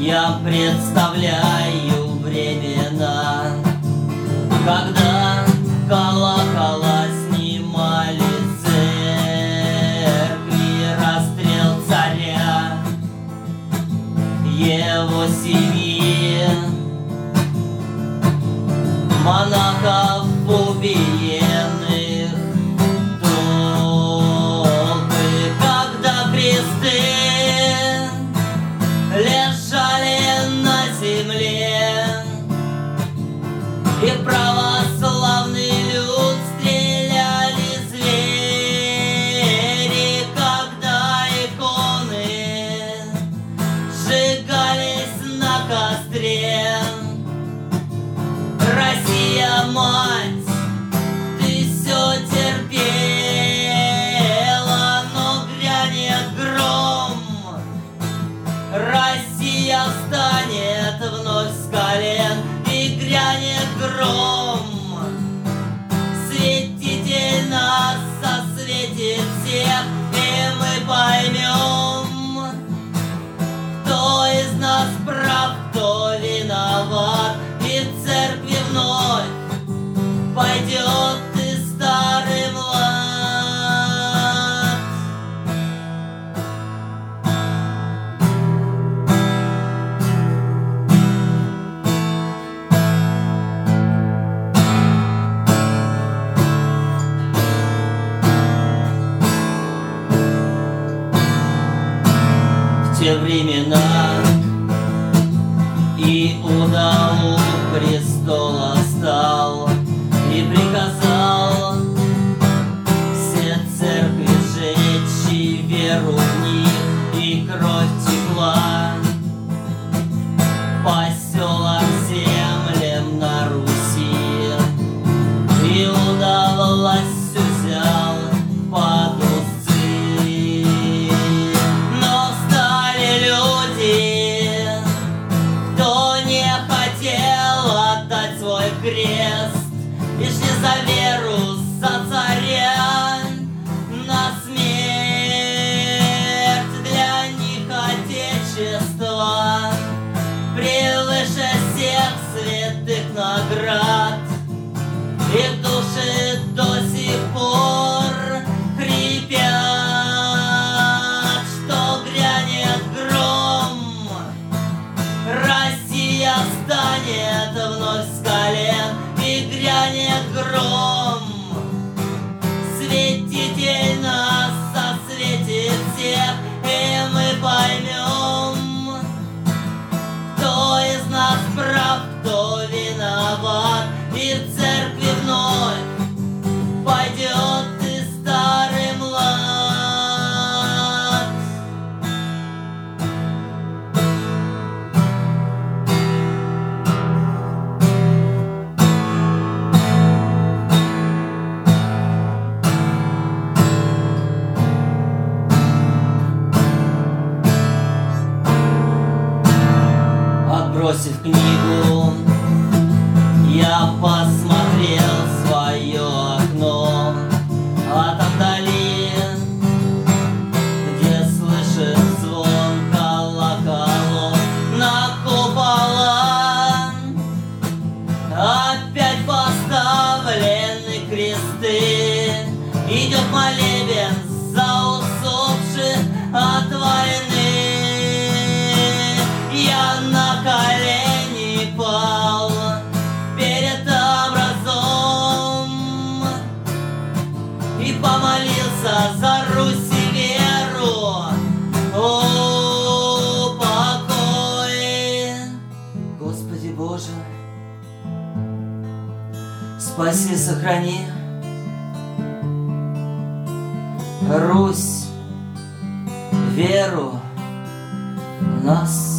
Я представляю времена, когда колокола снимали церкви, расстрел царя, его семьи, монахов убиенных, толпы, когда кресты лежали на земле, и православный люд стреляли звери, когда иконы сжигались на костре. Россия, мать, ты все терпела, но грянет гром, Россия встанет вновь с колен, и грянет гром. Святитель нас осветит всех, и мы поймем, кто из нас прав, кто виноват, и в церкви вновь пойдет и старый млад. В те времена Иуда у престола стал и приказал все церкви сжечь, и веру в них, и кровь текла по селам, землям на Руси. Иуда власть взял под усы, но встали люди, кто не хотел отдать свой крест, и шли за веру, за царя, на смерть. Для них Отечество превыше всех святых наград, и в душе до сих пор хрипят, что грянет гром. Россия встанет вновь с колен, и грянет гром. Святитель нас осветит всех, и мы поймем, кто из нас прав, кто виноват, и в церкви вновь пойдет и старый млад. Отбросив книгу, я посмотрел в свое окно, а там вдали, где слышит звон колоколов на куполах, опять поставлены кресты, идет молебен за усопших от войны. Я на колени пал перед образом и помолился за Русь и веру. О, покой! Господи Боже, спаси, сохрани Русь, веру в нас.